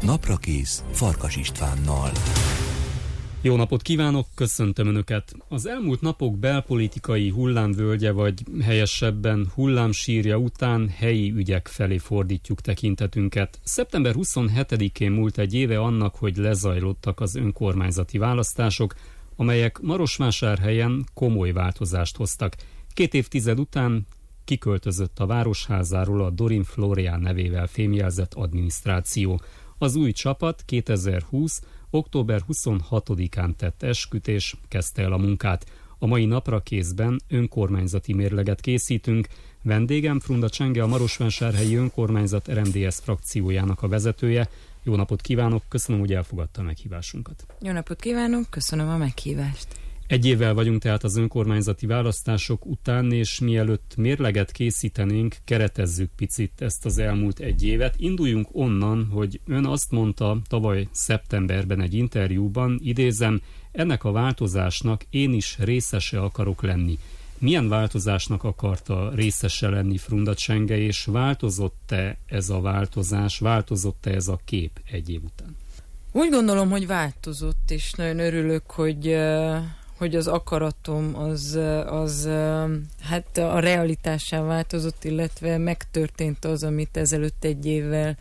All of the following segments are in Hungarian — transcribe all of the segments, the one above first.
Naprakész Farkas Istvánnal. Jó napot kívánok, köszöntöm Önöket! Az elmúlt napok belpolitikai hullámvölgye, vagy helyesebben hullámsírja után helyi ügyek felé fordítjuk tekintetünket. Szeptember 27-én múlt egy éve annak, hogy lezajlottak az önkormányzati választások, amelyek Marosvásárhelyen komoly változást hoztak. 2 évtized után kiköltözött a városházáról a Dorin Florian nevével fémjelzett adminisztráció. Az új csapat 2020. október 26-án tett esküt, kezdte el a munkát. A mai Naprakészben önkormányzati mérleget készítünk. Vendégem Frunda Csenge, a Marosvásárhelyi Önkormányzat RMDSZ frakciójának a vezetője. Jó napot kívánok, köszönöm, hogy elfogadta a meghívásunkat. Jó napot kívánok, köszönöm a meghívást. Egy évvel vagyunk tehát az önkormányzati választások után, és mielőtt mérleget készítenénk, keretezzük picit ezt az elmúlt egy évet. Induljunk onnan, hogy ön azt mondta tavaly szeptemberben egy interjúban, idézem, ennek a változásnak én is részese akarok lenni. Milyen változásnak akarta részese lenni Frunda Csenge, és változott-e ez a változás, változott-e ez a kép egy év után? Úgy gondolom, hogy változott, és nagyon örülök, hogy az akaratom az hát a realitássá változott, illetve megtörtént az, amit ezelőtt egy évvel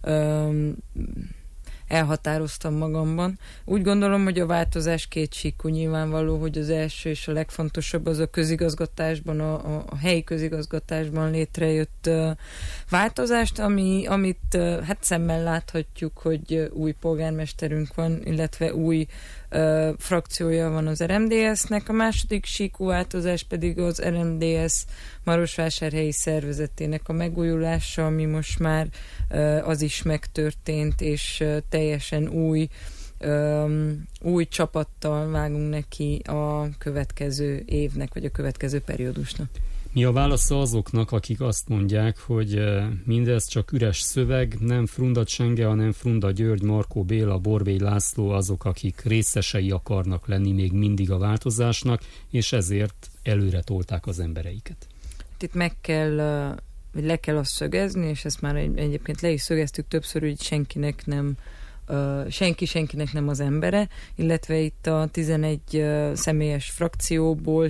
elhatároztam magamban. Úgy gondolom, hogy a változás kétsíkú, nyilvánvaló, hogy az első és a legfontosabb az a közigazgatásban, a helyi közigazgatásban létrejött változást, amit hát szemmel láthatjuk, hogy új polgármesterünk van, illetve új frakciója van az RMDSZ-nek. A második síkú változás pedig az RMDSZ Marosvásárhelyi szervezetének a megújulása, ami most már az is megtörtént, és teljesen új csapattal vágunk neki a következő évnek, vagy a következő periódusnak. Mi a válasza azoknak, akik azt mondják, hogy mindez csak üres szöveg, nem Frunda Csenge, hanem Frunda György, Markó Béla, Borbély László azok, akik részesei akarnak lenni még mindig a változásnak, és ezért előre tolták az embereiket? Itt le kell azt szögezni, és ezt már egyébként le is szögeztük többször, hogy senkinek nem az embere, illetve itt a 11 személyes frakcióból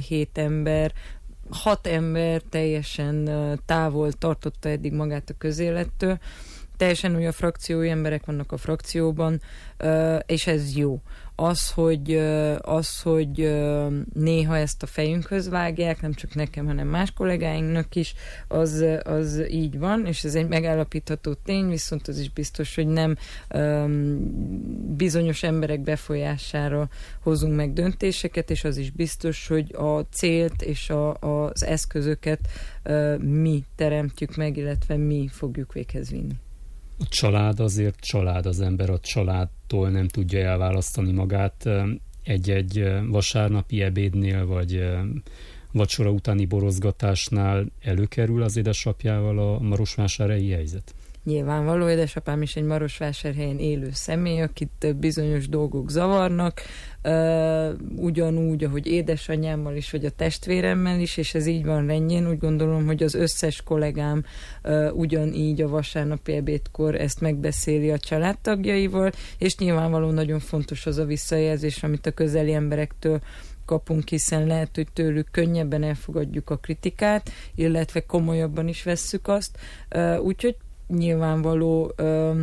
6 ember teljesen távol tartotta eddig magát a közélettől. Teljesen új a frakciói emberek vannak a frakcióban, és ez jó. Az, hogy néha ezt a fejünkhöz vágják, nem csak nekem, hanem más kollégáinknak is, az így van, és ez egy megállapítható tény, viszont az is biztos, hogy nem bizonyos emberek befolyására hozunk meg döntéseket, és az is biztos, hogy a célt és az eszközöket mi teremtjük meg, illetve mi fogjuk véghez vinni. A család azért család, az ember a családtól nem tudja elválasztani magát. Egy vasárnapi ebédnél, vagy vacsora utáni borozgatásnál előkerül az édesapjával a marosvásárhelyi helyzet? Nyilvánvaló, édesapám is egy Marosvásárhelyen élő személy, akit bizonyos dolgok zavarnak, ugyanúgy, ahogy édesanyámmal is, vagy a testvéremmel is, és ez így van rendjén. Úgy gondolom, hogy az összes kollégám ugyanígy a vasárnapi ebédkor ezt megbeszéli a családtagjaival, és nyilvánvalóan nagyon fontos az a visszajelzés, amit a közeli emberektől kapunk, hiszen lehet, hogy tőlük könnyebben elfogadjuk a kritikát, illetve komolyabban is vesszük azt. Úgyhogy nyilvánvaló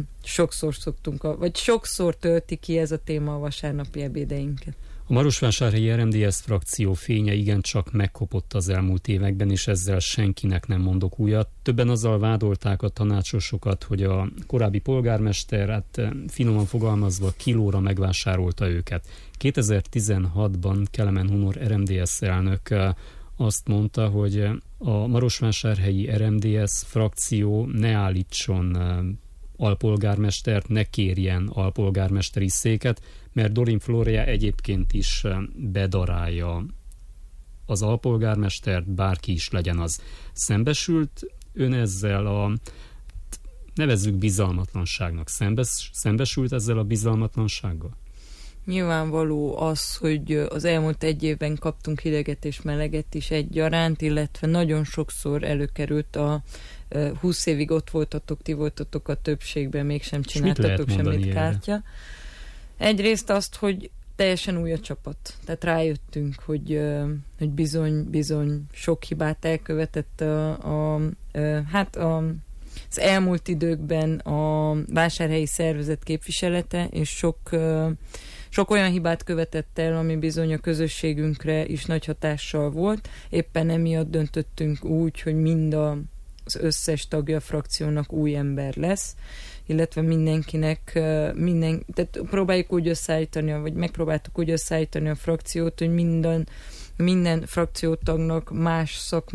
sokszor tölti ki ez a téma a vasárnapi ebédeinket. A Marosvásárhelyi RMDSZ frakció fénye igencsak megkopott az elmúlt években, és ezzel senkinek nem mondok újat. Többen azzal vádolták a tanácsosokat, hogy a korábbi polgármester, hát finoman fogalmazva, kilóra megvásárolta őket. 2016-ban Kelemen Hunor RMDSZ elnök azt mondta, hogy a Marosvásárhelyi RMDSZ frakció ne állítson alpolgármestert, ne kérjen alpolgármesteri széket, mert Dorin Florian egyébként is bedarálja az alpolgármestert, bárki is legyen az. Szembesült ön ezzel a, nevezzük bizalmatlanságnak, szembesült ezzel a bizalmatlansággal? Nyilvánvaló az, hogy az elmúlt egy évben kaptunk hideget és meleget is egyaránt, illetve nagyon sokszor előkerült a 20 évig ott voltatok, ti voltatok a többségben, mégsem csináltatok semmit kártya. Egyrészt azt, hogy teljesen új a csapat. Tehát rájöttünk, hogy bizony sok hibát elkövetett az elmúlt időkben a vásárhelyi szervezet képviselete, és sok olyan hibát követett el, ami bizony a közösségünkre is nagy hatással volt. Éppen emiatt döntöttünk úgy, hogy az összes tagja a frakciónak új ember lesz, illetve mindenkinek, tehát próbáljuk úgy összeállítani, vagy megpróbáltuk úgy összeállítani a frakciót, hogy minden frakciótagnak más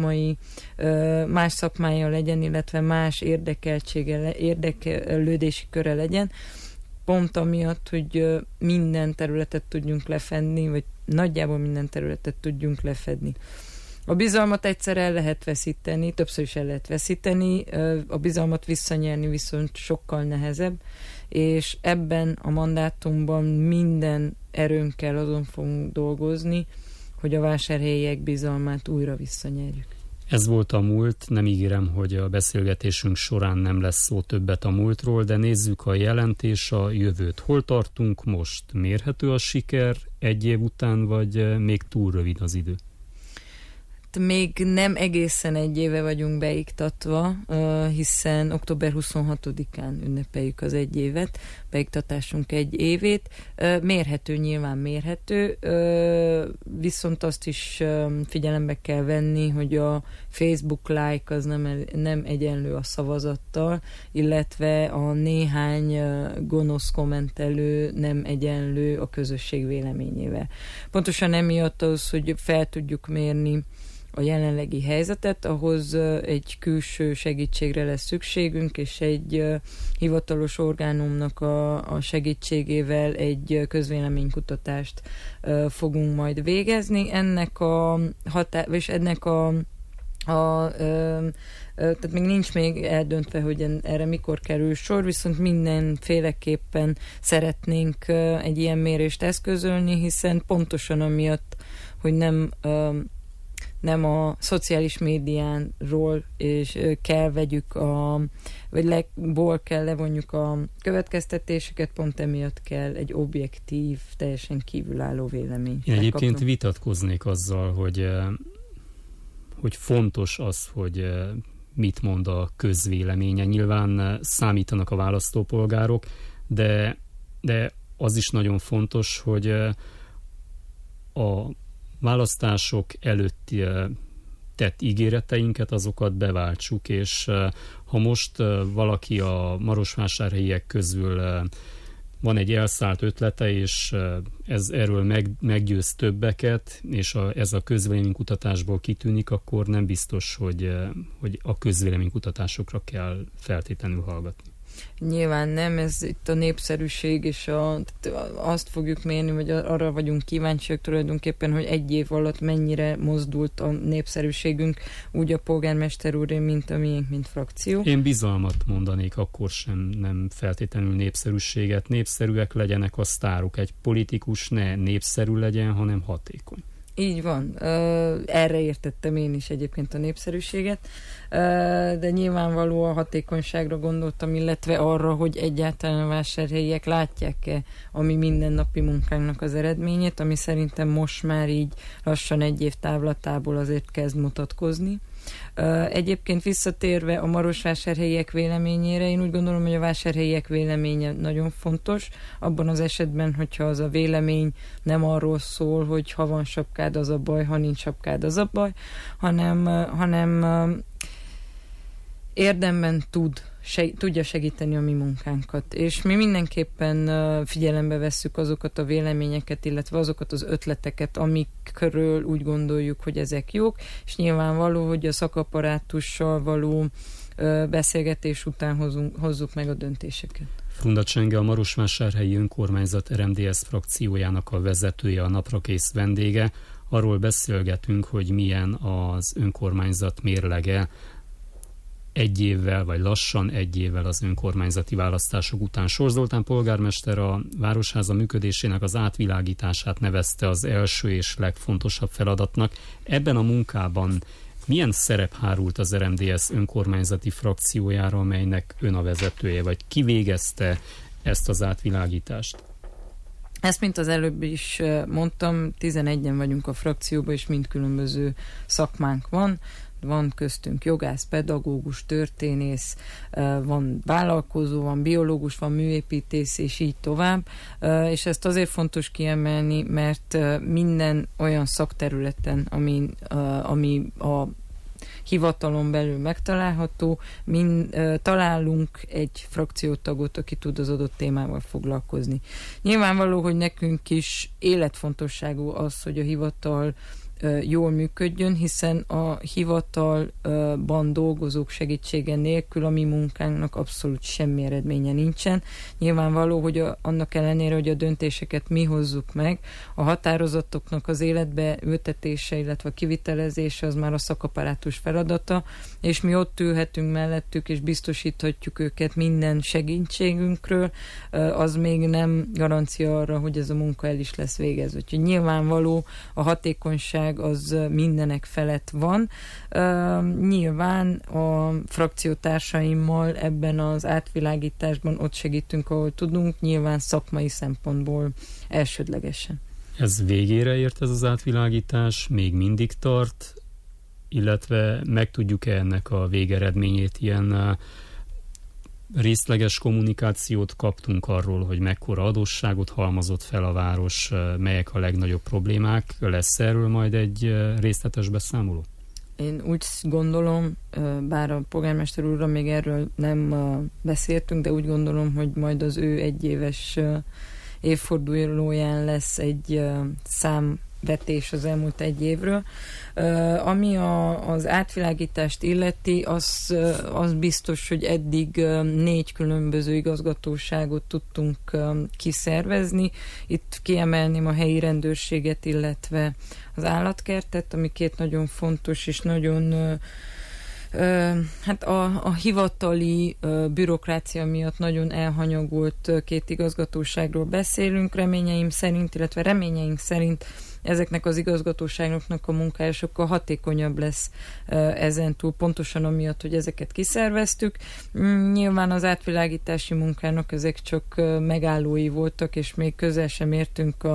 szakmája legyen, illetve más érdeklődési köre legyen, pont amiatt, hogy minden területet tudjunk lefedni, vagy nagyjából minden területet tudjunk lefedni. A bizalmat egyszer el lehet veszíteni, többször is el lehet veszíteni, a bizalmat visszanyerni viszont sokkal nehezebb, és ebben a mandátumban minden erőnkkel azon fogunk dolgozni, hogy a vásárhelyiek bizalmát újra visszanyerjük. Ez volt a múlt, nem ígérem, hogy a beszélgetésünk során nem lesz szó többet a múltról, de nézzük a jelent és a jövőt. Hol tartunk most? Mérhető a siker egy év után, vagy még túl rövid az idő? Még nem egészen egy éve vagyunk beiktatva, hiszen október 26-án ünnepeljük az egy évet, beiktatásunk egy évét. Mérhető, nyilván mérhető, viszont azt is figyelembe kell venni, hogy a Facebook like az nem egyenlő a szavazattal, illetve a néhány gonosz kommentelő nem egyenlő a közösség véleményével. Pontosan emiatt az, hogy fel tudjuk mérni a jelenlegi helyzetet, ahhoz egy külső segítségre lesz szükségünk, és egy hivatalos orgánumnak a segítségével egy közvéleménykutatást fogunk majd végezni. Tehát még nincs még eldöntve, hogy erre mikor kerül sor, viszont mindenféleképpen szeretnénk egy ilyen mérést eszközölni, hiszen pontosan amiatt, hogy nem a szociális médiánról és kell vegyük kell levonjuk a következtetéseket, pont emiatt kell egy objektív, teljesen kívülálló vélemény. Én egyébként vitatkoznék azzal, hogy fontos az, hogy mit mond a közvéleménye. Nyilván számítanak a választópolgárok, de az is nagyon fontos, hogy a választások előtt tett ígéreteinket, azokat beváltsuk, és ha most valaki a marosvásárhelyiek közül van egy elszállt ötlete, és erről meggyőz többeket, és ez a közvéleménykutatásból kitűnik, akkor nem biztos, hogy a közvéleménykutatásokra kell feltétlenül hallgatni. Nyilván nem, ez itt a népszerűség, és azt fogjuk mérni, vagy arra vagyunk kíváncsiak tulajdonképpen, hogy egy év alatt mennyire mozdult a népszerűségünk, úgy a polgármester úré, mint a miénk, mint frakció. Én bizalmat mondanék, akkor sem, nem feltétlenül népszerűséget. Népszerűek legyenek a sztárok. Egy politikus ne népszerű legyen, hanem hatékony. Így van. Erre értettem én is egyébként a népszerűséget, de nyilvánvaló a hatékonyságra gondoltam, illetve arra, hogy egyáltalán a vásárhelyiek látják-e a mi mindennapi munkánknak az eredményét, ami szerintem most már így lassan egy év távlatából azért kezd mutatkozni. Egyébként visszatérve a marosvásárhelyiek véleményére, én úgy gondolom, hogy a vásárhelyiek véleménye nagyon fontos, abban az esetben, hogyha az a vélemény nem arról szól, hogy ha van sapkád, az a baj, ha nincs sapkád, az a baj, hanem érdemben tudja segíteni a mi munkánkat. És mi mindenképpen figyelembe vesszük azokat a véleményeket, illetve azokat az ötleteket, amikről úgy gondoljuk, hogy ezek jók, és nyilvánvaló, hogy a szakapparátussal való beszélgetés után hozzuk meg a döntéseket. Frunda Csenge, a Marosvásárhelyi Önkormányzat RMDSZ frakciójának a vezetője, a naprakész vendége. Arról beszélgetünk, hogy milyen az önkormányzat mérlege egy évvel, vagy lassan egy évvel az önkormányzati választások után. Sors Zoltán polgármester a Városháza működésének az átvilágítását nevezte az első és legfontosabb feladatnak. Ebben a munkában milyen szerep hárult az RMDSZ önkormányzati frakciójára, amelynek ön a vezetője, vagy ki végezte ezt az átvilágítást? Ezt, mint az előbb is mondtam, 11-en vagyunk a frakcióban, és mind különböző szakmánk van. Van köztünk jogász, pedagógus, történész, van vállalkozó, van biológus, van műépítész, és így tovább. És ezt azért fontos kiemelni, mert minden olyan szakterületen, ami a hivatalon belül megtalálható, találunk egy frakciótagot, aki tud az adott témával foglalkozni. Nyilvánvaló, hogy nekünk is életfontosságú az, hogy a hivatal jól működjön, hiszen a hivatalban dolgozók segítsége nélkül a mi munkánknak abszolút semmi eredménye nincsen. Nyilvánvaló, hogy annak ellenére, hogy a döntéseket mi hozzuk meg, a határozatoknak az életbe ültetése, illetve a kivitelezése az már a szakaparátus feladata, és mi ott ülhetünk mellettük, és biztosíthatjuk őket minden segítségünkről, az még nem garancia arra, hogy ez a munka el is lesz végezve. Úgyhogy nyilvánvaló a hatékonyság az mindenek felett van. Nyilván a frakciótársaimmal ebben az átvilágításban ott segítünk, ahol tudunk, nyilván szakmai szempontból elsődlegesen. Ez végére ért ez az átvilágítás? Még mindig tart? Illetve meg tudjuk-e ennek a végeredményét? Ilyen részleges kommunikációt kaptunk arról, hogy mekkora adósságot halmozott fel a város, melyek a legnagyobb problémák. Lesz erről majd egy részletes beszámoló? Én úgy gondolom, bár a polgármester úrral még erről nem beszéltünk, de úgy gondolom, hogy majd az ő egyéves évfordulóján lesz egy számvetés az elmúlt egy évről. Ami az átvilágítást illeti, az biztos, hogy eddig 4 különböző igazgatóságot tudtunk kiszervezni. Itt kiemelném a helyi rendőrséget, illetve az állatkertet, ami 2 nagyon fontos és nagyon hát a hivatali bürokrácia miatt nagyon elhanyagolt 2 igazgatóságról beszélünk, reményeink szerint ezeknek az igazgatóságoknak a munkája sokkal hatékonyabb lesz ezentúl, pontosan amiatt, hogy ezeket kiszerveztük. Nyilván az átvilágítási munkának ezek csak megállói voltak, és még közel sem értünk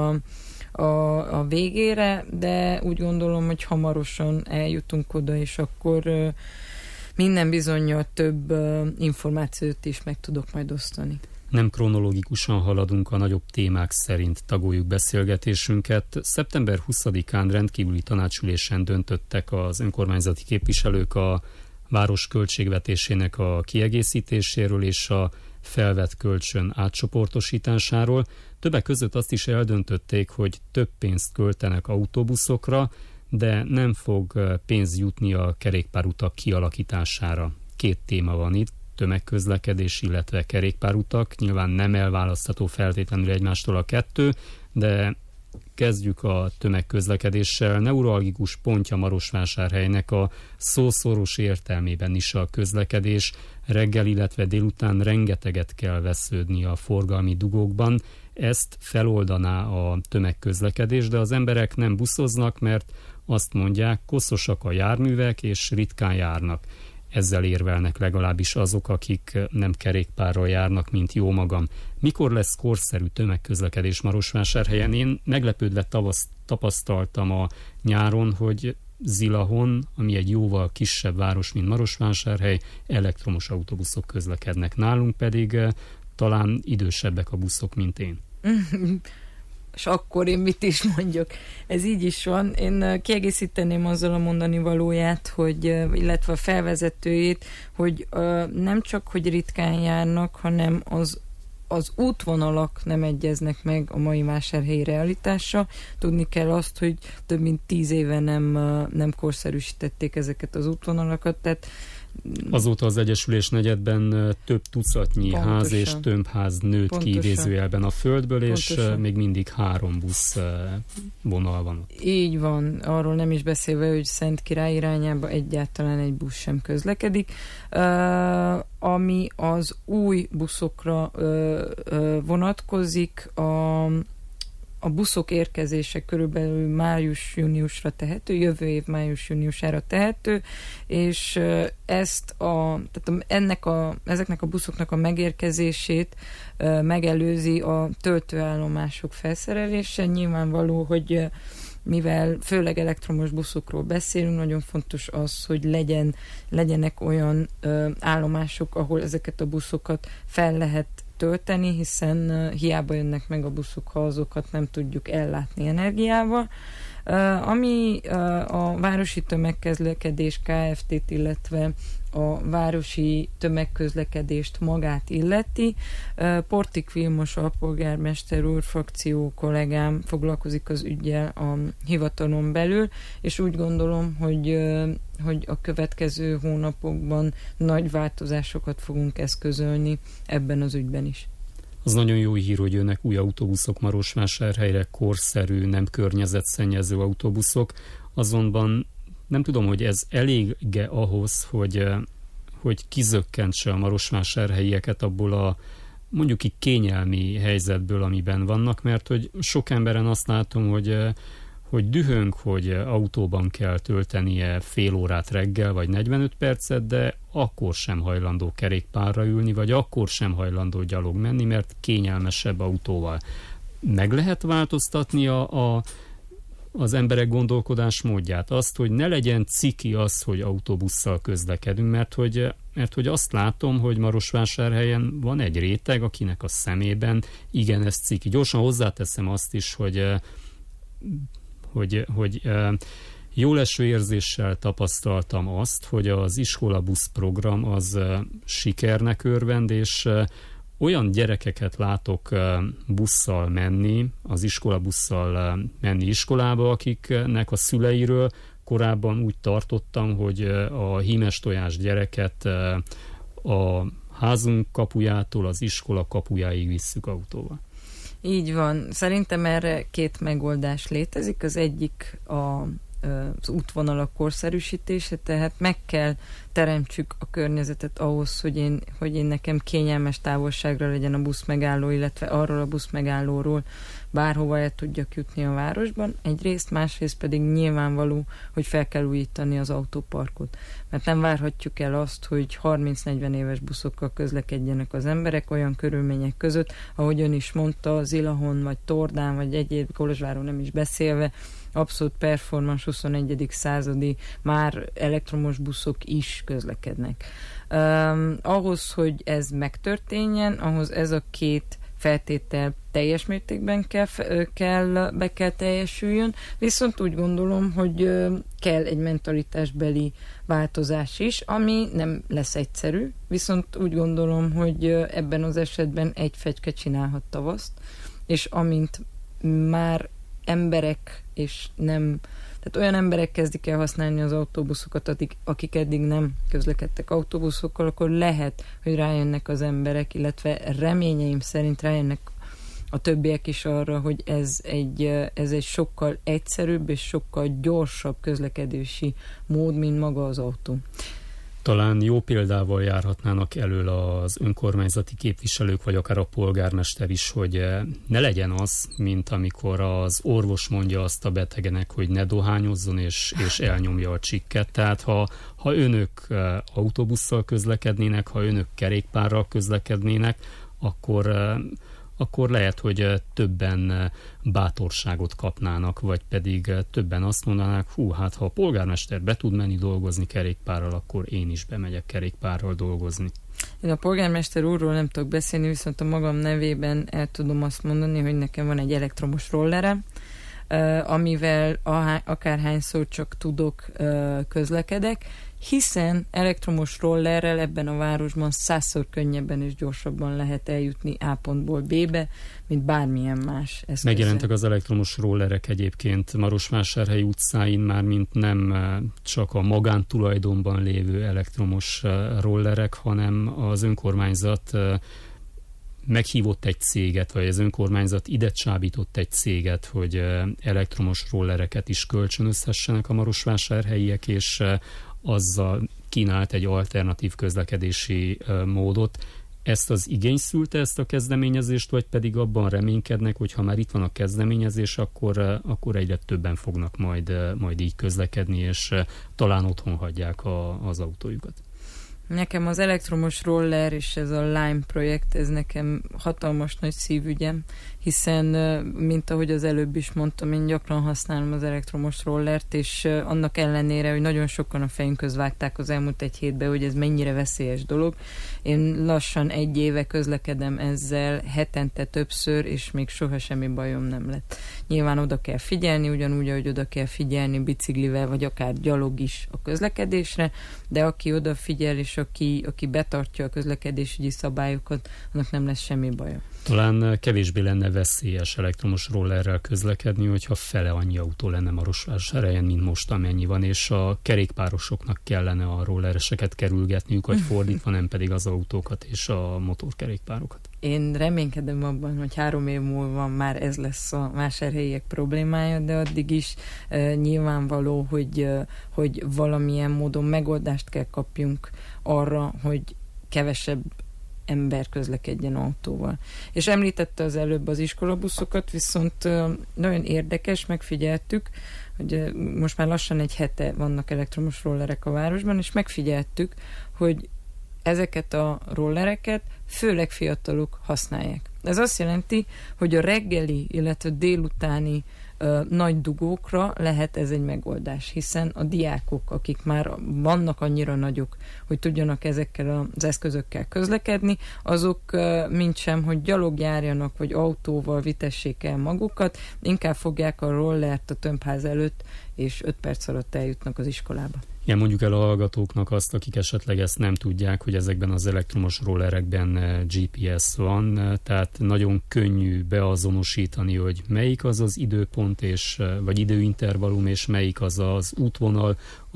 a végére, de úgy gondolom, hogy hamarosan eljutunk oda, és akkor minden bizonnyal több információt is meg tudok majd osztani. Nem kronológikusan haladunk, a nagyobb témák szerint tagoljuk beszélgetésünket. Szeptember 20-án rendkívüli tanácsülésen döntöttek az önkormányzati képviselők a város költségvetésének a kiegészítéséről és a felvett kölcsön átcsoportosításáról. Többek között azt is eldöntötték, hogy több pénzt költenek autóbuszokra, de nem fog pénz jutni a kerékpárutak kialakítására. 2 téma van itt, tömegközlekedés, illetve kerékpárutak. Nyilván nem elválasztható feltétlenül egymástól a 2, de kezdjük a tömegközlekedéssel. Neuralgikus pontja Marosvásárhelynek a szószoros értelmében is a közlekedés. Reggel, illetve délután rengeteget kell vesződni a forgalmi dugókban. Ezt feloldaná a tömegközlekedés, de az emberek nem buszoznak, mert azt mondják, koszosak a járművek és ritkán járnak. Ezzel érvelnek legalábbis azok, akik nem kerékpárral járnak, mint jó magam. Mikor lesz korszerű tömegközlekedés Marosvásárhelyen? Én meglepődve tapasztaltam a nyáron, hogy Zilahon, ami egy jóval kisebb város, mint Marosvásárhely, elektromos autóbuszok közlekednek. Nálunk pedig talán idősebbek a buszok, mint én. És akkor én mit is mondjak? Ez így is van. Én kiegészíteném azzal a mondani valóját, hogy, illetve a felvezetőjét, hogy nem csak, hogy ritkán járnak, hanem az útvonalak nem egyeznek meg a mai vásárhelyi realitással. Tudni kell azt, hogy több mint 10 éve nem korszerűsítették ezeket az útvonalakat, tehát Azóta az Egyesülés negyedben több tucatnyi ház és tömbház nőtt ki idézőjelben a földből, és még mindig 3 busz vonal van. Így van, arról nem is beszélve, hogy Szentkirály irányába egyáltalán egy busz sem közlekedik. Ami az új buszokra vonatkozik, a buszok érkezése körülbelül május-júniusra tehető, jövő év május-júniusára tehető, és ezeknek a buszoknak a megérkezését megelőzi a töltőállomások felszerelése. Nyilvánvaló, hogy mivel főleg elektromos buszokról beszélünk, nagyon fontos az, hogy legyenek olyan állomások, ahol ezeket a buszokat fel lehet tölteni, hiszen hiába jönnek meg a buszok, ha azokat nem tudjuk ellátni energiával. Ami a városi tömegközlekedés Kft-t, illetve a városi tömegközlekedést magát illeti. Portik Vilmos alpolgármester úr, frakció kollégám foglalkozik az üggyel a hivatalon belül, és úgy gondolom, hogy a következő hónapokban nagy változásokat fogunk eszközölni ebben az ügyben is. Az nagyon jó hír, hogy jönnek új autóbuszok Marosvásárhelyre, korszerű, nem környezetszennyező autóbuszok, azonban nem tudom, hogy ez elég-e ahhoz, hogy kizökkentse a marosvásárhelyieket abból a mondjuk így kényelmi helyzetből, amiben vannak, mert hogy sok emberen azt látom, hogy dühöng, hogy autóban kell töltenie fél órát reggel, vagy 45 percet, de akkor sem hajlandó kerékpárra ülni, vagy akkor sem hajlandó gyalog menni, mert kényelmesebb autóval. Meg lehet változtatni az emberek gondolkodásmódját, azt, hogy ne legyen ciki az, hogy autóbusszal közlekedünk, mert hogy azt látom, hogy Marosvásárhelyen van egy réteg, akinek a szemében igen, ez ciki. Gyorsan hozzáteszem azt is, hogy jóleső érzéssel tapasztaltam azt, hogy az iskolabusz program az sikernek örvend, és olyan gyerekeket látok busszal menni, az iskolabusszal menni iskolába, akiknek a szüleiről korábban úgy tartottam, hogy a hímes tojás gyereket a házunk kapujától az iskola kapujáig visszük autóval. Így van. Szerintem erre 2 megoldás létezik. Az egyik az útvonalak korszerűsítése, tehát meg kell teremtsük a környezetet ahhoz, hogy én nekem kényelmes távolságra legyen a buszmegálló, illetve arról a buszmegállóról bárhova el tudjak jutni a városban. Egyrészt, másrészt pedig nyilvánvaló, hogy fel kell újítani az autóparkot. Mert nem várhatjuk el azt, hogy 30-40 éves buszokkal közlekedjenek az emberek olyan körülmények között, ahogy ön is mondta, Zilahon, vagy Tordán, vagy egyéb Kolozsváron nem is beszélve, abszolút performance 21. századi már elektromos buszok is közlekednek. Ahhoz, hogy ez megtörténjen, ahhoz ez a 2 feltétel teljes mértékben be kell teljesüljön, viszont úgy gondolom, hogy kell egy mentalitásbeli változás is, ami nem lesz egyszerű, viszont úgy gondolom, hogy ebben az esetben egy fegyke csinálhat tavaszt, és amint már emberek és nem, tehát olyan emberek kezdik el használni az autóbuszokat, akik eddig nem közlekedtek autóbuszokkal, akkor lehet, hogy rájönnek az emberek, illetve reményeim szerint rájönnek a többiek is arra, hogy ez egy sokkal egyszerűbb és sokkal gyorsabb közlekedési mód, mint maga az autó. Talán jó példával járhatnának elől az önkormányzati képviselők, vagy akár a polgármester is, hogy ne legyen az, mint amikor az orvos mondja azt a betegnek, hogy ne dohányozzon, és elnyomja a csikket. Tehát ha önök autóbusszal közlekednének, ha önök kerékpárral közlekednének, akkor lehet, hogy többen bátorságot kapnának, vagy pedig többen azt mondanák, hát ha a polgármester be tud menni dolgozni kerékpárral, akkor én is bemegyek kerékpárral dolgozni. Én a polgármester úrról nem tudok beszélni, viszont a magam nevében el tudom azt mondani, hogy nekem van egy elektromos rollerem, amivel akárhányszor csak tudok közlekedek, hiszen elektromos rollerrel ebben a városban 100-szor könnyebben és gyorsabban lehet eljutni A pontból B-be, mint bármilyen más eszközzel. Megjelentek az elektromos rollerek egyébként Marosvásárhely utcáin, már mint nem csak a magántulajdonban lévő elektromos rollerek, hanem az önkormányzat meghívott egy céget, vagy az önkormányzat ide csábított egy céget, hogy elektromos rollereket is kölcsönözhessenek a marosvásárhelyiek, és azzal kínált egy alternatív közlekedési módot. Ezt az igény szülte, ezt a kezdeményezést, vagy pedig abban reménykednek, hogy ha már itt van a kezdeményezés, akkor egyre többen fognak majd így közlekedni, és talán otthon hagyják az autójukat? Nekem az elektromos roller és ez a Lime projekt, ez nekem hatalmas nagy szívügyem, hiszen, mint ahogy az előbb is mondtam, én gyakran használom az elektromos rollert, és annak ellenére, hogy nagyon sokan a fejünk köz vágták az elmúlt egy hétben, hogy ez mennyire veszélyes dolog. Én lassan 1 éve közlekedem ezzel hetente többször, és még soha semmi bajom nem lett. Nyilván oda kell figyelni, ugyanúgy, ahogy oda kell figyelni biciklivel, vagy akár gyalog is a közlekedésre, de aki odafigyel, és aki betartja a közlekedésügyi szabályokat, annak nem lesz semmi baja. Talán kevésbé lenne veszélyes elektromos rollerrel közlekedni, hogyha fele annyi autó lenne Marosvásárhelyen, mint most amennyi van, és a kerékpárosoknak kellene a rollereseket kerülgetniük, vagy fordítva, nem pedig az autókat és a motorkerékpárokat. Én reménykedem abban, hogy 3 év múlva már ez lesz a vásárhelyiek problémája, de addig is nyilvánvaló, hogy valamilyen módon megoldást kell kapjunk arra, hogy kevesebb ember közlekedjen autóval. És említette az előbb az iskolabuszokat, viszont nagyon érdekes, megfigyeltük, hogy most már lassan 1 hete vannak elektromos rollerek a városban, és megfigyeltük, hogy ezeket a rollereket főleg fiatalok használják. Ez azt jelenti, hogy a reggeli, illetve délutáni nagy dugókra lehet ez egy megoldás, hiszen a diákok, akik már vannak annyira nagyok, hogy tudjanak ezekkel az eszközökkel közlekedni, azok mintsem, hogy gyalog járjanak, vagy autóval vitessék el magukat, inkább fogják a rollert a tömbház előtt, és 5 perc alatt eljutnak az iskolába. Igen, mondjuk el a hallgatóknak azt, akik esetleg ezt nem tudják, hogy ezekben az elektromos rollerekben GPS van, tehát nagyon könnyű beazonosítani, hogy melyik az az időpont vagy időintervallum, és melyik az az útvonal,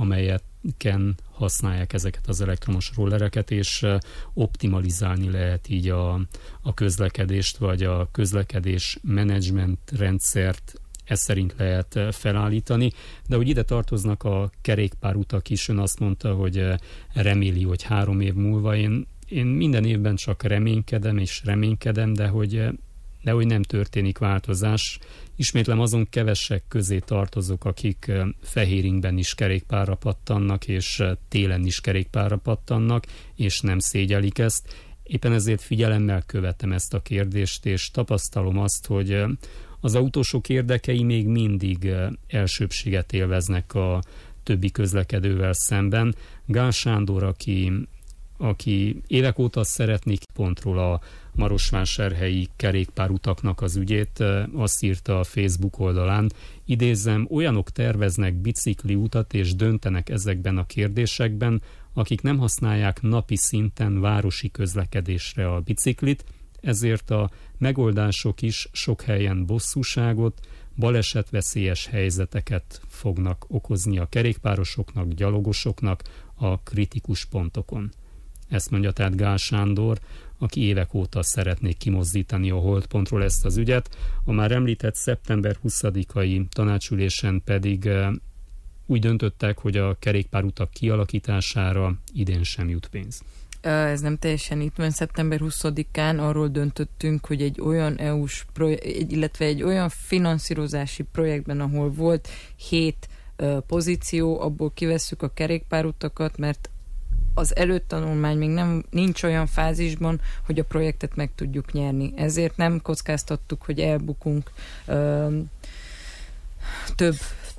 amelyeken használják ezeket az elektromos rollereket, és optimalizálni lehet így a közlekedést, vagy a közlekedés menedzsment rendszert ez szerint lehet felállítani, de hogy ide tartoznak a kerékpárutak is, ön azt mondta, hogy reméli, hogy 3 év múlva. Én minden évben csak reménykedem, de hogy nem történik változás. Ismétlem, azon kevesek közé tartozok, akik Fehéringben is kerékpárra pattannak, és télen is kerékpárra pattannak, és nem szégyelik ezt. Éppen ezért figyelemmel követem ezt a kérdést, és tapasztalom azt, hogy az autósok érdekei még mindig elsőbbséget élveznek a többi közlekedővel szemben. Gál Sándor, aki évek óta szeretné pontról a marosvásárhelyi kerékpárutaknak az ügyét, azt írta a Facebook oldalán, idézem, olyanok terveznek bicikliutat és döntenek ezekben a kérdésekben, akik nem használják napi szinten városi közlekedésre a biciklit, ezért a megoldások is sok helyen bosszúságot, balesetveszélyes helyzeteket fognak okozni a kerékpárosoknak, gyalogosoknak a kritikus pontokon. Ezt mondja tehát Gál Sándor, aki évek óta szeretnék kimozdítani a holdpontról ezt az ügyet. A már említett szeptember 20-ai tanácsülésen pedig úgy döntöttek, hogy a kerékpárutak kialakítására idén sem jut pénz. Ez nem teljesen itt van. Szeptember 20-án arról döntöttünk, hogy egy olyan EU-s illetve egy olyan finanszírozási projektben, ahol volt 7 pozíció, abból kivesszük a kerékpárutakat, mert az előtanulmány még nincs olyan fázisban, hogy a projektet meg tudjuk nyerni. Ezért nem kockáztattuk, hogy elbukunk több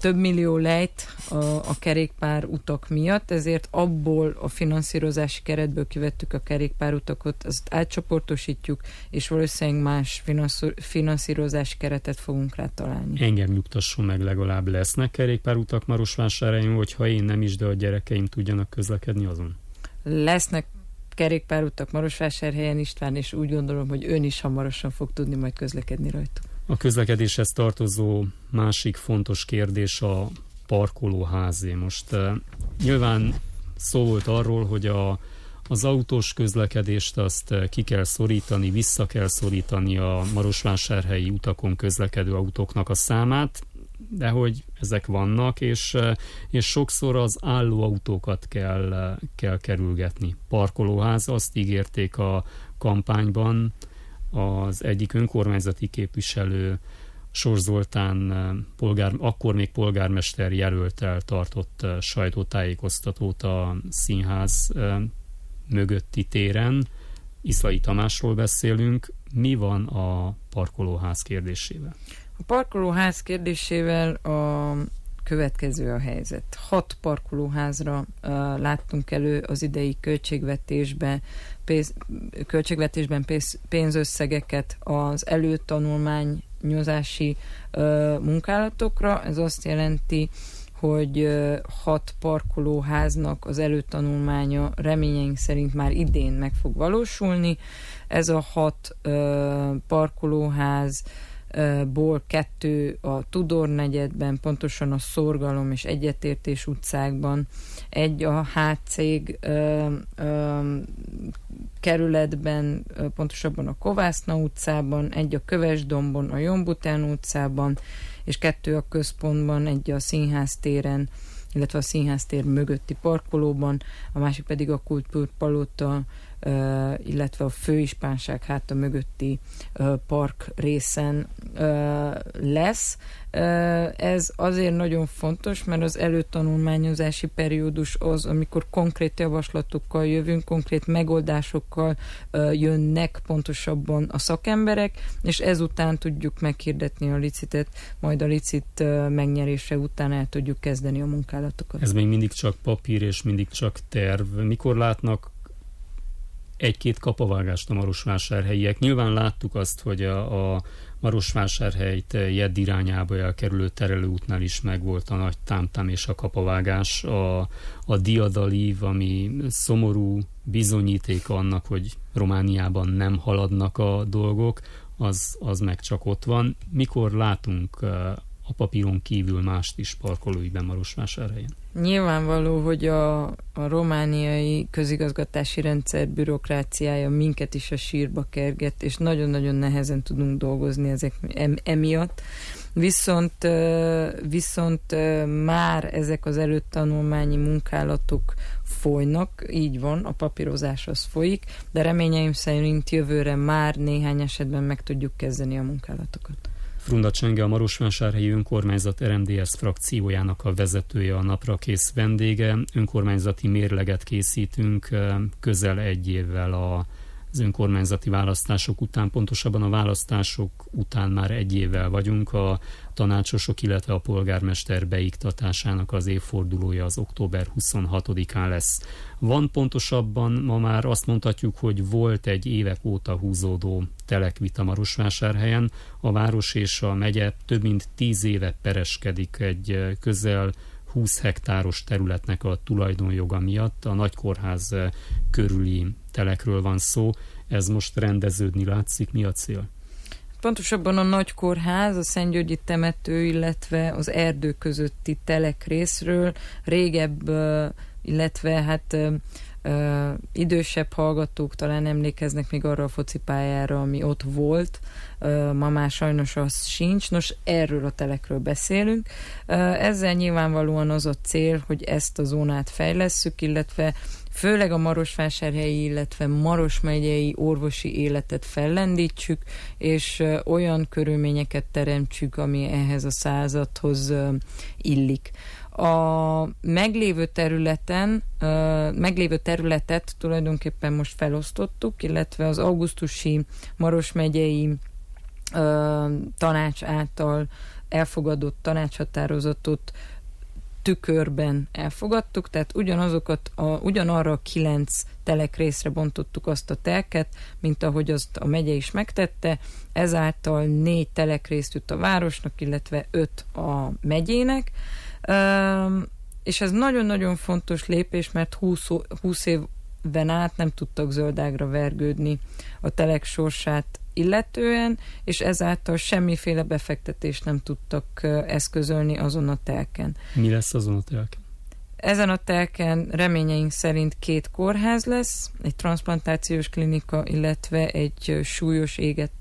több millió lejt a kerékpár utak miatt, ezért abból a finanszírozási keretből kivettük a kerékpárutakat, azt átcsoportosítjuk, és valószínűleg más finanszírozási keretet fogunk rá találni. Engem nyugtasson meg, legalább lesznek kerékpárutak Marosvásárhelyen, hogyha én nem is, de a gyerekeim tudjanak közlekedni azon? Lesznek kerékpárutak Marosvásárhelyen, István, és úgy gondolom, hogy ön is hamarosan fog tudni majd közlekedni rajtuk. A közlekedéshez tartozó másik fontos kérdés a parkolóházé. Most nyilván szó volt arról, hogy az autós közlekedést azt ki kell szorítani, vissza kell szorítani a marosvásárhelyi utakon közlekedő autóknak a számát, de hogy ezek vannak, és sokszor az álló autókat kell kerülgetni. Parkolóház, azt ígérték a kampányban az egyik önkormányzati képviselő, Sors Zoltán akkor még polgármester jelölttel tartott sajtótájékoztatót a színház mögötti téren. Iszlai Tamásról beszélünk. Mi van a parkolóház kérdésével? A parkolóház kérdésével a következő a helyzet. 6 parkolóházra láttunk elő az idei költségvetésben pénzösszegeket az előtanulmányozási munkálatokra. Ez azt jelenti, hogy 6 parkolóháznak az előtanulmánya reményeink szerint már idén meg fog valósulni. Ez a 6 parkolóház ból 2 a Tudor negyedben, pontosan a Szorgalom és Egyetértés utcákban, egy a H-cég kerületben, pontosabban a Kovászna utcában, egy a Kövesdombon, a Jombután utcában, és 2 a központban, egy a Színház téren, illetve a Színház tér mögötti parkolóban, a másik pedig a Kultúrpalota, illetve a Főispánság háta mögötti park részen lesz. Ez azért nagyon fontos, mert az előtanulmányozási periódus az, amikor konkrét javaslatokkal jövünk, konkrét megoldásokkal jönnek pontosabban a szakemberek, és ezután tudjuk meghirdetni a licitet, majd a licit megnyerése után el tudjuk kezdeni a munkálatokat. Ez még mindig csak papír és mindig csak terv. Mikor látnak egy-két kapavágást a marosvásárhelyiek? Nyilván láttuk azt, hogy a Marosvásárhelyt Jedd irányába elkerülő terelőútnál is megvolt a nagy támtám és a kapavágás. A diadalív, ami szomorú bizonyítéka annak, hogy Romániában nem haladnak a dolgok, az meg csak ott van. Mikor látunk a papíron kívül mást is parkolóügyben Marosvásárhelyen? Nyilvánvaló, hogy a romániai közigazgatási rendszer bürokráciája minket is a sírba kerget, és nagyon-nagyon nehezen tudunk dolgozni ezek emiatt. Viszont már ezek az előtanulmányi munkálatok folynak, így van, a papírozás az folyik, de reményeim szerint jövőre már néhány esetben meg tudjuk kezdeni a munkálatokat. Frunda Csenge, a Marosvásárhelyi Önkormányzat RMDSZ frakciójának a vezetője, a napra kész vendége. Önkormányzati mérleget készítünk közel egy évvel az önkormányzati választások után, pontosabban a választások után már egy évvel vagyunk. A tanácsosok, illetve a polgármester beiktatásának az évfordulója az október 26-án lesz. Van pontosabban, ma már azt mondhatjuk, hogy volt egy évek óta húzódó telekvita Marosvásárhelyen. A város és a megye több mint 10 éve pereskedik egy közel 20 hektáros területnek a tulajdonjoga miatt. A nagykórház körüli telekről van szó. Ez most rendeződni látszik. Mi a cél? Pontosabban a nagykórház, a Szentgyörgyi temető, illetve az erdő közötti telek részről régebb, illetve idősebb hallgatók talán emlékeznek még arra a focipályára, ami ott volt, ma már sajnos az sincs. Nos, erről a telekről beszélünk. Ezzel nyilvánvalóan az a cél, hogy ezt a zónát fejlesszük, illetve főleg a marosvásárhelyi, illetve Maros megyei orvosi életet fellendítsük, és olyan körülményeket teremtsük, ami ehhez a századhoz illik. A meglévő területet tulajdonképpen most felosztottuk, illetve az augusztusi Maros megyei tanács által elfogadott tanácshatározatot tükörben elfogadtuk, tehát ugyanarra a 9 telekrészre bontottuk azt a telket, mint ahogy azt a megye is megtette, ezáltal 4 telekrészt jut a városnak, illetve 5 a megyének, és ez nagyon-nagyon fontos lépés, mert 20 évben át nem tudtak zöldágra vergődni a telek sorsát illetően, és ezáltal semmiféle befektetést nem tudtak eszközölni azon a telken. Mi lesz azon a telken? Ezen a telken reményeink szerint 2 kórház lesz, egy transplantációs klinika, illetve egy súlyos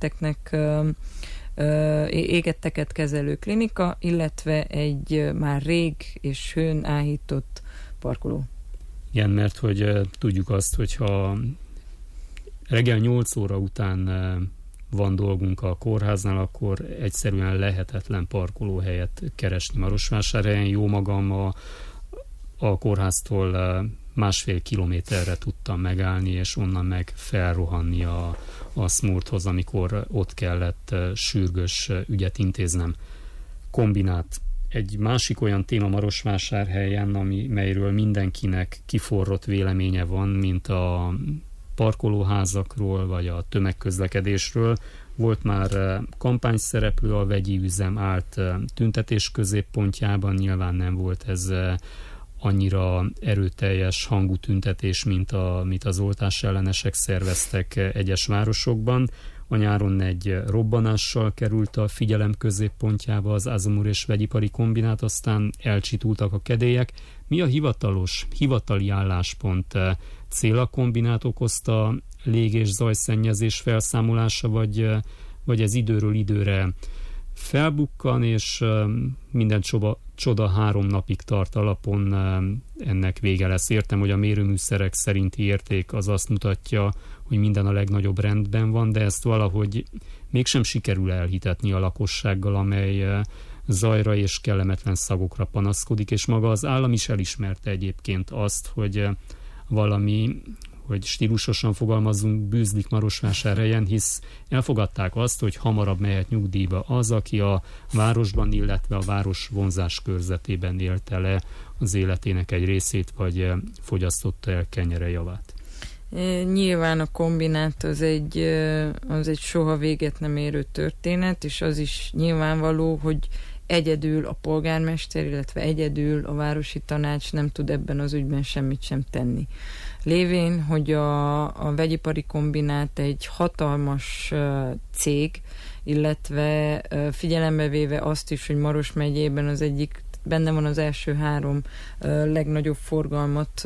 égetteket kezelő klinika, illetve egy már rég és hőn áhított parkoló. Igen, mert hogy tudjuk azt, hogyha reggel 8 óra után van dolgunk a kórháznál, akkor egyszerűen lehetetlen parkolóhelyet keresni Marosvásárhelyen. Jó magam a kórháztól 1,5 kilométerre tudtam megállni, és onnan meg felrohanni a Smurthoz, amikor ott kellett sürgős ügyet intéznem. Kombinát. Egy másik olyan téma Marosvásárhelyen, melyről mindenkinek kiforrott véleménye van, mint a parkolóházakról, vagy a tömegközlekedésről. Volt már kampányszereplő, a vegyi üzem állt tüntetés középpontjában, nyilván nem volt ez annyira erőteljes hangú tüntetés, mint az oltás ellenesek szerveztek egyes városokban. A nyáron egy robbanással került a figyelem középpontjába az Azomur és vegyipari kombinát, aztán elcsitultak a kedélyek. Mi a hivatali álláspont? Cél a kombinát okozta lég- és zajszennyezés felszámolása, vagy ez időről időre felbukkan, és minden csoda 3 napig tart alapon ennek vége lesz. Értem, hogy a mérőműszerek szerinti érték az azt mutatja, hogy minden a legnagyobb rendben van, de ezt valahogy mégsem sikerül elhitetni a lakossággal, amely zajra és kellemetlen szagokra panaszkodik, és maga az állam is elismerte egyébként azt, hogy valami, hogy stílusosan fogalmazzunk, bűzlik Marosvásárhelyen, hisz elfogadták azt, hogy hamarabb mehet nyugdíjba az, aki a városban, illetve a város vonzás körzetében élte le az életének egy részét, vagy fogyasztotta el kenyere javát. Nyilván a kombinát az egy soha véget nem érő történet, és az is nyilvánvaló, hogy egyedül a polgármester, illetve egyedül a városi tanács nem tud ebben az ügyben semmit sem tenni. Lévén, hogy a vegyipari kombinát egy hatalmas cég, illetve figyelembe véve azt is, hogy Maros megyében benne van az első 3 legnagyobb forgalmat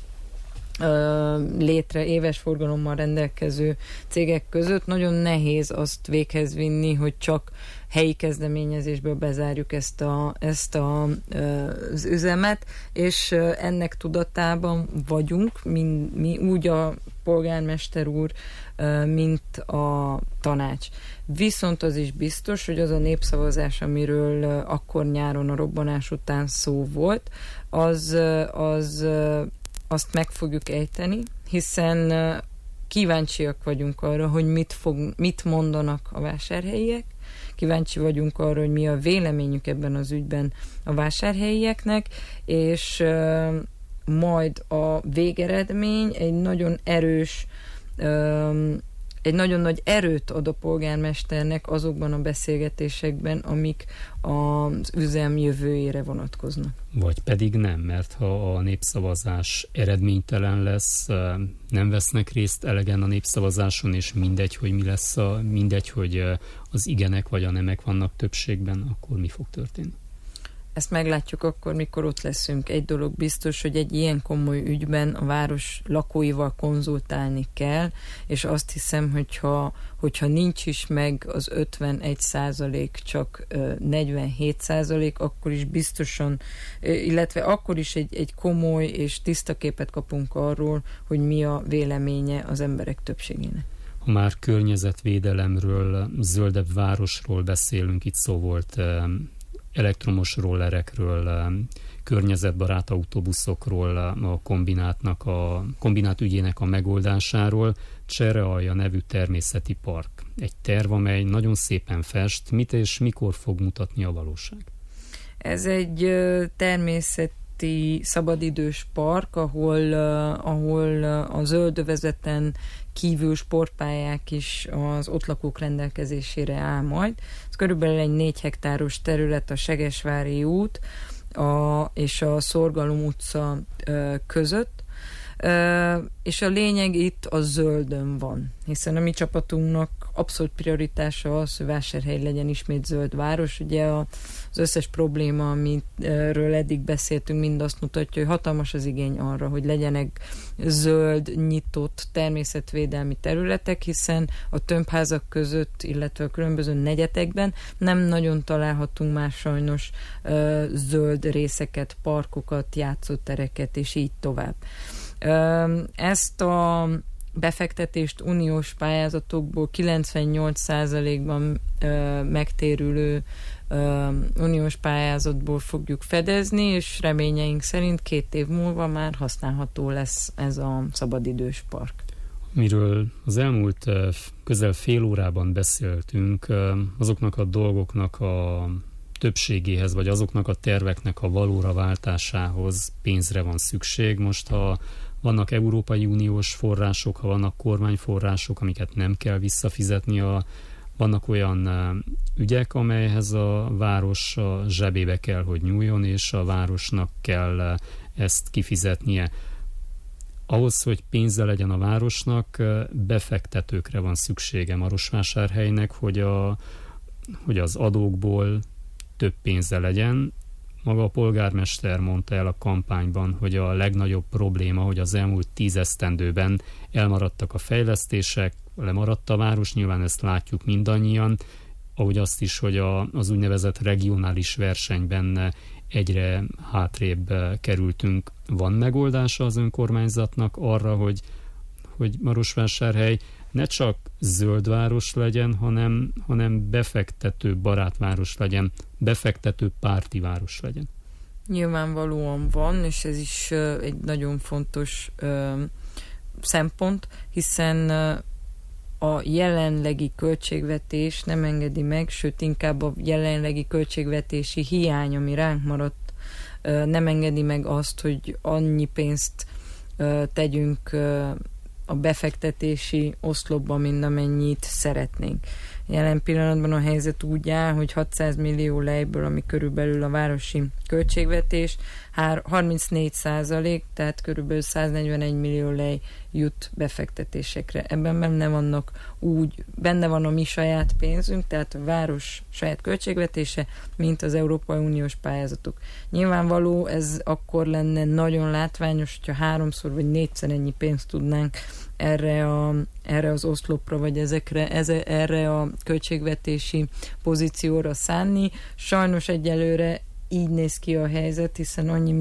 éves forgalommal rendelkező cégek között, nagyon nehéz azt véghez vinni, hogy csak helyi kezdeményezésből bezárjuk ezt az üzemet, és ennek tudatában vagyunk, mi úgy a polgármester úr, mint a tanács. Viszont az is biztos, hogy az a népszavazás, amiről akkor nyáron a robbanás után szó volt, azt meg fogjuk ejteni, hiszen kíváncsiak vagyunk arra, hogy mit mondanak a vásárhelyiek, kíváncsi vagyunk arra, hogy mi a véleményük ebben az ügyben a vásárhelyieknek, és majd a végeredmény egy nagyon erős, egy nagyon nagy erőt ad a polgármesternek azokban a beszélgetésekben, amik az üzem jövőjére vonatkoznak. Vagy pedig nem, mert ha a népszavazás eredménytelen lesz, nem vesznek részt elegen a népszavazáson, és mindegy, hogy mi lesz, mindegy, hogy az igenek vagy a nemek vannak többségben, akkor mi fog történni? Ezt meglátjuk akkor, mikor ott leszünk. Egy dolog biztos, hogy egy ilyen komoly ügyben a város lakóival konzultálni kell, és azt hiszem, hogyha nincs is meg az 51%, csak 47%, akkor is biztosan, illetve akkor is egy komoly és tiszta képet kapunk arról, hogy mi a véleménye az emberek többségének. Ha már környezetvédelemről, zöldebb városról beszélünk, itt szó volt elektromos rollerekről, környezetbarát autóbuszokról, a kombinát ügyének a megoldásáról, Cserealja nevű természeti park. Egy terv, amely nagyon szépen fest, mit és mikor fog mutatni a valóság? Ez egy természeti szabadidős park, ahol a zöldövezeten kívül sportpályák is az ott lakók rendelkezésére áll majd. Ez körülbelül egy 4 hektáros terület a Segesvári út és a Szorgalom utca között, és a lényeg itt a zöldön van, hiszen a mi csapatunknak abszolút prioritása az, hogy Vásárhely legyen ismét zöld város. Ugye az összes probléma, amiről eddig beszéltünk, mind azt mutatja, hogy hatalmas az igény arra, hogy legyenek zöld, nyitott természetvédelmi területek, hiszen a tömbházak között, illetve a különböző negyetekben nem nagyon találhatunk már sajnos zöld részeket, parkokat, játszótereket, és így tovább. Ezt a befektetést uniós pályázatokból 98%-ban megtérülő uniós pályázatból fogjuk fedezni, és reményeink szerint 2 év múlva már használható lesz ez a szabadidős park. Miről az elmúlt közel fél órában beszéltünk, azoknak a dolgoknak a többségéhez, vagy azoknak a terveknek a valóra váltásához pénzre van szükség. Most, ha vannak Európai Uniós források, ha vannak kormányforrások, amiket nem kell visszafizetni, vannak olyan ügyek, amelyhez a város a zsebébe kell, hogy nyúljon, és a városnak kell ezt kifizetnie. Ahhoz, hogy pénze legyen a városnak, befektetőkre van szüksége Marosvásárhelynek, hogy az adókból több pénze legyen. Maga a polgármester mondta el a kampányban, hogy a legnagyobb probléma, hogy az elmúlt 10 esztendőben elmaradtak a fejlesztések, lemaradt a város, nyilván ezt látjuk mindannyian, ahogy azt is, hogy az úgynevezett regionális versenyben egyre hátrébb kerültünk. Van megoldása az önkormányzatnak arra, hogy Marosvásárhely ne csak zöld város legyen, hanem befektető barátváros legyen, befektető párti város legyen? Nyilvánvalóan van, és ez is egy nagyon fontos szempont, hiszen a jelenlegi költségvetés nem engedi meg, sőt inkább a jelenlegi költségvetési hiány, ami ránk maradt, nem engedi meg azt, hogy annyi pénzt tegyünk a befektetési oszlopba, mint amennyit szeretnénk. Jelen pillanatban a helyzet úgy áll, hogy 600 millió lejből, ami körülbelül a városi költségvetés, 34%, tehát körülbelül 141 millió lej jut befektetésekre. Ebben benne van a mi saját pénzünk, tehát a város saját költségvetése, mint az Európai Uniós pályázatok. Nyilvánvaló ez akkor lenne nagyon látványos, hogyha 3-szor vagy 4-szer ennyi pénzt tudnánk erre az oszlopra, vagy erre a költségvetési pozícióra szánni. Sajnos egyelőre így néz ki a helyzet, hiszen annyi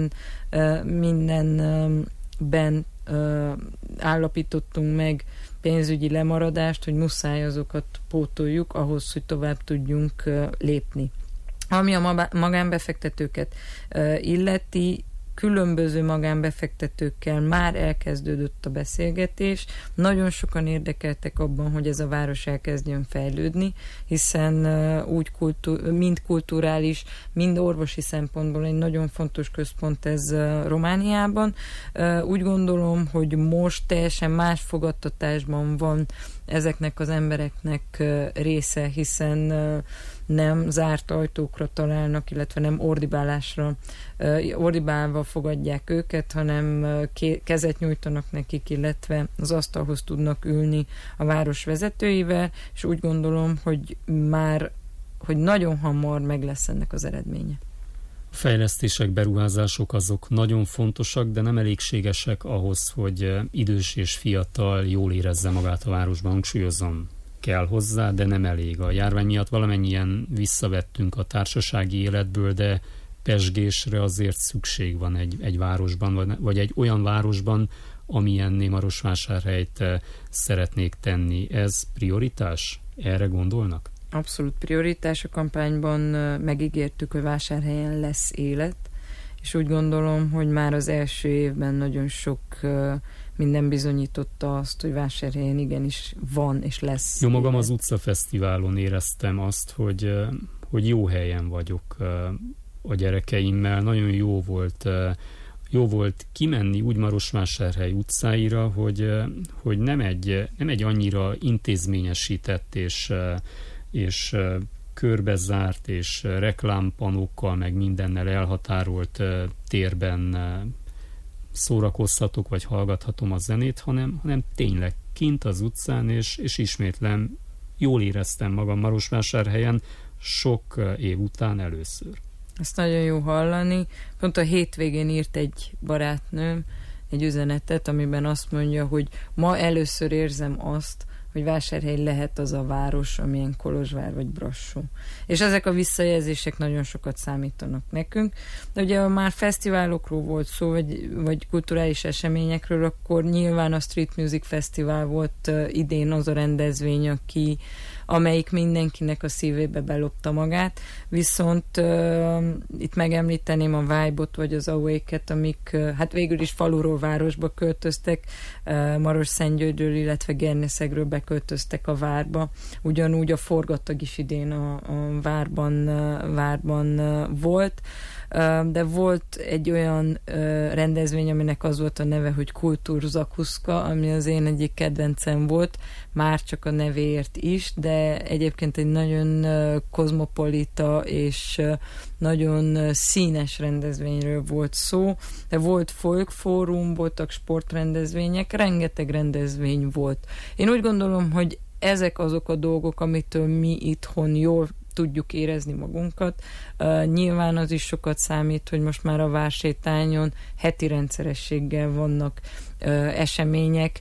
mindenben állapítottunk meg pénzügyi lemaradást, hogy muszáj azokat pótoljuk ahhoz, hogy tovább tudjunk lépni. Ami a magánbefektetőket illeti, különböző magánbefektetőkkel már elkezdődött a beszélgetés. Nagyon sokan érdekeltek abban, hogy ez a város elkezdjön fejlődni, hiszen mind kulturális, mind orvosi szempontból egy nagyon fontos központ ez Romániában. Úgy gondolom, hogy most teljesen más fogadtatásban van ezeknek az embereknek része, hiszen nem zárt ajtókra találnak, illetve nem ordibálva fogadják őket, hanem kezet nyújtanak nekik, illetve az asztalhoz tudnak ülni a város vezetőivel, és úgy gondolom, hogy nagyon hamar meg lesz ennek az eredménye. A fejlesztések, beruházások azok nagyon fontosak, de nem elégségesek ahhoz, hogy idős és fiatal jól érezze magát a városban. Hangsúlyozom, kell hozzá, de nem elég. A járvány miatt valamennyien visszavettünk a társasági életből, de pezsgésre azért szükség van egy városban, vagy egy olyan városban, amilyenné Marosvásárhelyt szeretnék tenni. Ez prioritás? Erre gondolnak? Abszolút prioritás a kampányban, megígértük, hogy Vásárhelyen lesz élet, és úgy gondolom, hogy már az első évben nagyon sok minden bizonyította azt, hogy Vásárhelyen igenis van és lesz. Jó, magam az utcafesztiválon éreztem azt, hogy jó helyen vagyok a gyerekeimmel. Nagyon jó volt kimenni úgy Marosvásárhely utcáira, hogy nem egy annyira intézményesített és körbezárt és reklámpanókkal meg mindennel elhatárolt térben szórakozhatok, vagy hallgathatom a zenét, hanem tényleg kint az utcán, és ismétlem, jól éreztem magam Marosvásárhelyen sok év után először. Ezt nagyon jó hallani. Pont a hétvégén írt egy barátnőm egy üzenetet, amiben azt mondja, hogy ma először érzem azt, hogy Vásárhely lehet az a város, amilyen Kolozsvár vagy Brassó. És ezek a visszajelzések nagyon sokat számítanak nekünk. De ugye már fesztiválokról volt szó, vagy kulturális eseményekről, akkor nyilván a Street Music Fesztivál volt idén az a rendezvény, amelyik mindenkinek a szívébe belopta magát. Viszont itt megemlíteném a Vibe-ot, vagy az Awake-et, amik hát végül is faluról városba költöztek, Marosszentgyörgyről, illetve Gerneszegről beköltöztek a várba. Ugyanúgy a Forgatag is idén a várban volt, de volt egy olyan rendezvény, aminek az volt a neve, hogy Kultúr Zakuszka, ami az én egyik kedvencem volt, már csak a nevéért is, de egyébként egy nagyon kozmopolita és nagyon színes rendezvényről volt szó, de volt folkfórum, voltak sportrendezvények, rengeteg rendezvény volt. Én úgy gondolom, hogy ezek azok a dolgok, amitől mi itthon jól tudjuk érezni magunkat. Nyilván az is sokat számít, hogy most már a vársétányon heti rendszerességgel vannak események,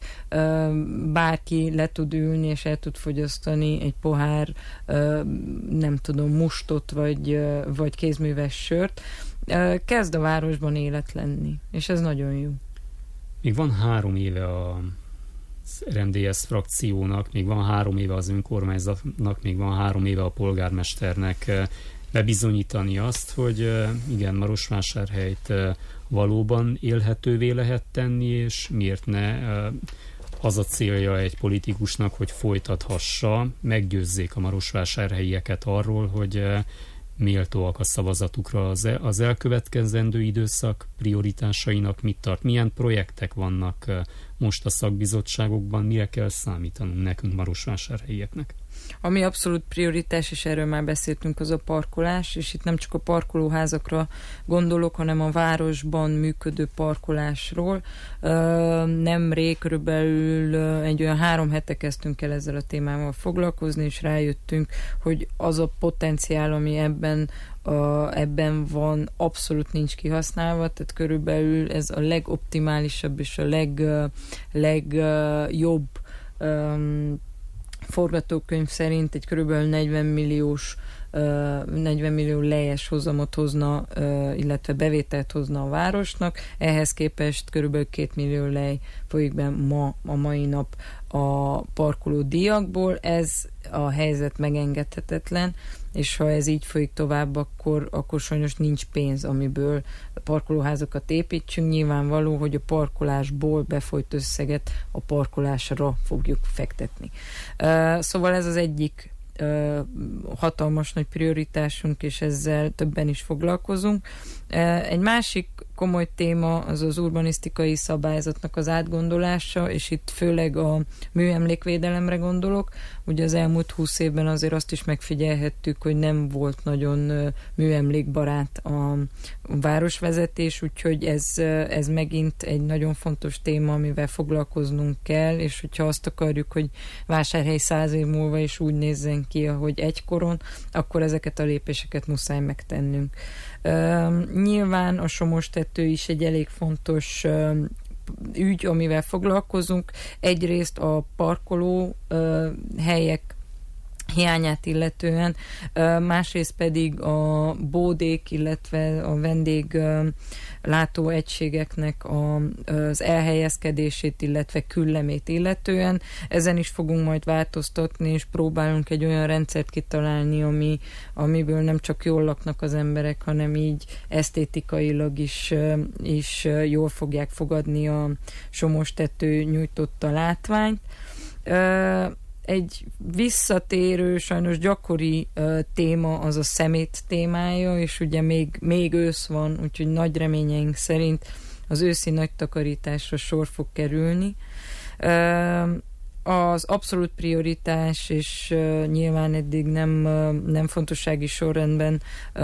bárki le tud ülni és el tud fogyasztani egy pohár, nem tudom, mustot vagy kézműves sört. Kezd a városban élet lenni, és ez nagyon jó. Még van 3 éve az RMDSZ frakciónak, még van 3 éve az önkormányzatnak, még van 3 éve a polgármesternek bebizonyítani azt, hogy igen, Marosvásárhelyt valóban élhetővé lehet tenni, és miért ne az a célja egy politikusnak, hogy folytathassa, meggyőzzék a marosvásárhelyieket arról, hogy méltóak a szavazatukra az elkövetkezendő időszak prioritásainak mit tart, milyen projektek vannak most a szakbizottságokban, mire kell számítanunk nekünk marosvásárhelyieknek. Ami abszolút prioritás, és erről már beszéltünk, az a parkolás, és itt nem csak a parkolóházakra gondolok, hanem a városban működő parkolásról. Nemrég, körülbelül egy olyan 3 hete kezdtünk el ezzel a témával foglalkozni, és rájöttünk, hogy az a potenciál, ami ebben van, abszolút nincs kihasználva, tehát körülbelül ez a legoptimálisabb és a legjobb forgatókönyv szerint egy körülbelül 40 millió lejes hozamot hozna, illetve bevételt hozna a városnak. Ehhez képest körülbelül 2 millió lej folyik be a mai nap a parkoló díjakból. Ez a helyzet megengedhetetlen, és ha ez így folyik tovább, akkor sajnos nincs pénz, amiből parkolóházakat építsünk. Nyilvánvaló, hogy a parkolásból befolyt összeget a parkolásra fogjuk fektetni. Szóval ez az egyik hatalmas nagy prioritásunk, és ezzel többen is foglalkozunk. Egy másik komoly téma az az urbanisztikai szabályzatnak az átgondolása, és itt főleg a műemlékvédelemre gondolok. Ugye az elmúlt 20 évben azért azt is megfigyelhettük, hogy nem volt nagyon műemlékbarát a városvezetés, úgyhogy ez megint egy nagyon fontos téma, amivel foglalkoznunk kell, és hogyha azt akarjuk, hogy Vásárhely 100 év múlva is úgy nézzen ki, ahogy egykoron, akkor ezeket a lépéseket muszáj megtennünk. Nyilván a Somostető is egy elég fontos ügy, amivel foglalkozunk. Egyrészt a parkoló helyek hiányát illetően, másrészt pedig a bódék, illetve a vendéglátó egységeknek az elhelyezkedését, illetve küllemét illetően. Ezen is fogunk majd változtatni, és próbálunk egy olyan rendszert kitalálni, amiből nem csak jól laknak az emberek, hanem így esztétikailag is jól fogják fogadni a Somos-tető nyújtotta látványt. Egy visszatérő, sajnos gyakori téma az a szemét témája, és ugye még ősz van, úgyhogy nagy reményeink szerint az őszi nagy takarításra sor fog kerülni. Az abszolút prioritás, és nyilván eddig nem fontossági sorrendben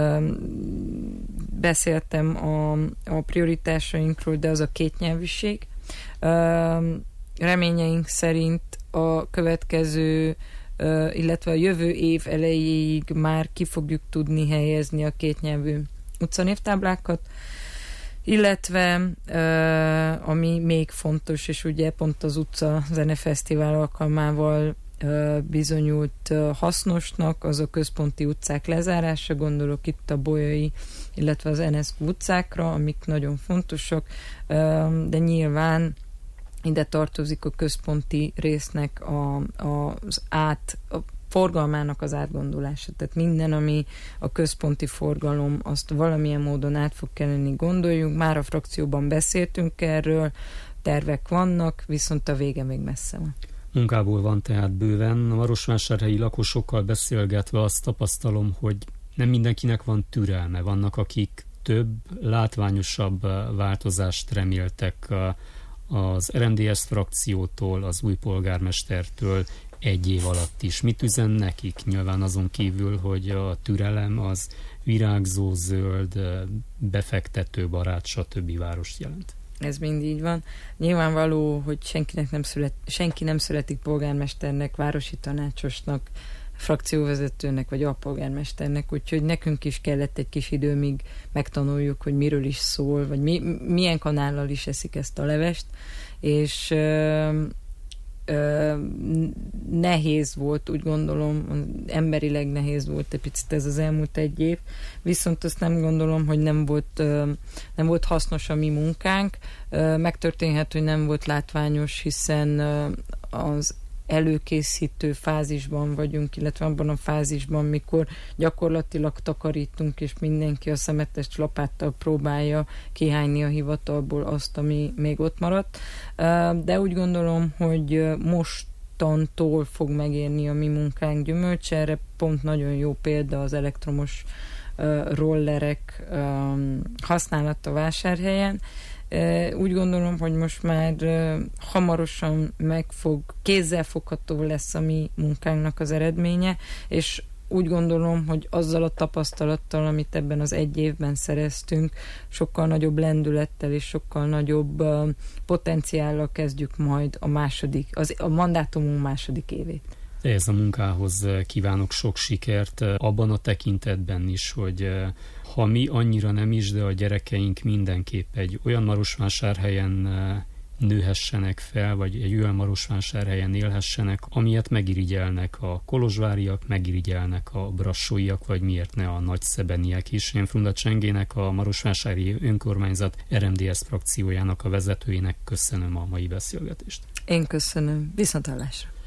beszéltem a prioritásainkról, de az a kétnyelvűség. Reményeink szerint a következő, illetve a jövő év elejéig már ki fogjuk tudni helyezni a kétnyelvű utcanévtáblákat, illetve ami még fontos, és ugye pont az utca zenefesztivál alkalmával bizonyult hasznosnak, az a központi utcák lezárása, gondolok itt a Bolyai, illetve az Enescu utcákra, amik nagyon fontosak, de nyilván ide tartozik a központi résznek a forgalmának az átgondolása. Tehát minden, ami a központi forgalom, azt valamilyen módon át fog kelleni gondoljunk. Már a frakcióban beszéltünk erről, tervek vannak, viszont a vége még messze van. Munkából van tehát bőven. A marosvásárhelyi lakosokkal beszélgetve azt tapasztalom, hogy nem mindenkinek van türelme. Vannak, akik több, látványosabb változást reméltek az RMDSZ frakciótól, az új polgármestertől egy év alatt is. Mit üzen nekik? Nyilván azon kívül, hogy a türelem az virágzó, zöld, befektetőbarát, stb. Várost jelent. Ez mind így van. Nyilvánvaló, hogy senki nem születik polgármesternek, városi tanácsosnak, frakcióvezetőnek vagy alpolgármesternek, úgyhogy nekünk is kellett egy kis idő, míg megtanuljuk, hogy miről is szól, vagy milyen kanállal is eszik ezt a levest, és nehéz volt, úgy gondolom, emberileg nehéz volt egy picit ez az elmúlt egy év, viszont azt nem gondolom, hogy nem volt hasznos a mi munkánk. Megtörténhet, hogy nem volt látványos, hiszen az előkészítő fázisban vagyunk, illetve abban a fázisban, mikor gyakorlatilag takarítunk, és mindenki a szemetes lapáttal próbálja kihányni a hivatalból azt, ami még ott maradt. De úgy gondolom, hogy mostantól fog megérni a mi munkánk gyümölcse. Erre pont nagyon jó példa az elektromos rollerek használata Vásárhelyen. Úgy gondolom, hogy most már hamarosan kézzelfogható lesz a mi munkánknak az eredménye, és úgy gondolom, hogy azzal a tapasztalattal, amit ebben az egy évben szereztünk, sokkal nagyobb lendülettel és sokkal nagyobb potenciállal kezdjük majd a mandátumunk második évét. Ehhez a munkához kívánok sok sikert, abban a tekintetben is, hogy ha mi annyira nem is, de a gyerekeink mindenképp egy olyan Marosvásárhelyen nőhessenek fel, vagy egy olyan Marosvásárhelyen élhessenek, amilyet megirigyelnek a kolozsváriak, megirigyelnek a brassóiak, vagy miért ne a nagyszebeniek is. Én Frunda Csengének, a Marosvásárhelyi Önkormányzat RMDSZ frakciójának a vezetőjének köszönöm a mai beszélgetést. Én köszönöm. Viszonthallásra.